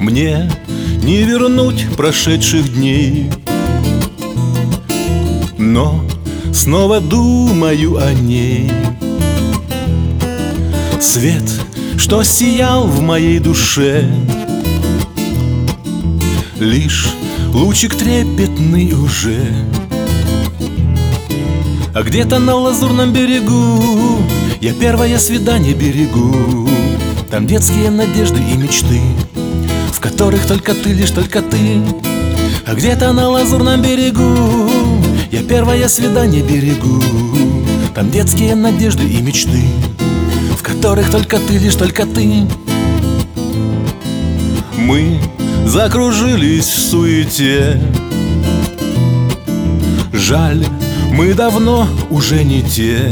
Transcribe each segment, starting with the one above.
Мне не вернуть прошедших дней, но снова думаю о ней. Свет, что сиял в моей душе, лишь лучик трепетный уже. А где-то на лазурном берегу я первое свидание берегу. Там детские надежды и мечты, в которых только ты, лишь только ты. А где-то на лазурном берегу я первое свидание берегу. Там детские надежды и мечты, в которых только ты, лишь только ты. Мы закружились в суете, жаль, мы давно уже не те.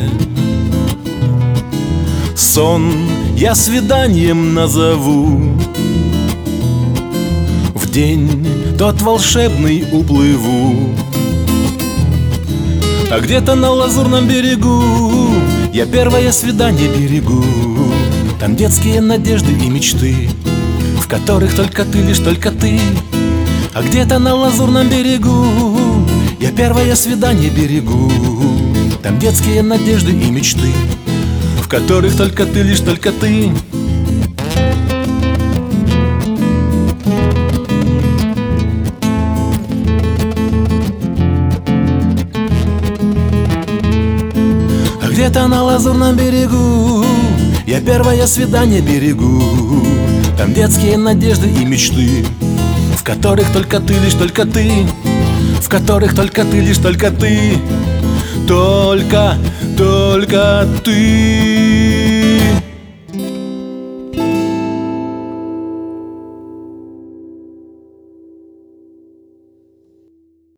Сон я свиданием назову, в день тот волшебный уплыву. А где-то на лазурном берегу я первое свидание берегу. Там детские надежды и мечты, в которых только ты, лишь только ты. А где-то на лазурном берегу я первое свидание берегу. Там детские надежды и мечты, в которых только ты, лишь только ты. А где-то на лазурном берегу я первое свидание берегу. Там детские надежды и мечты, в которых только ты, лишь только ты. В которых только ты, лишь только ты. Только ты.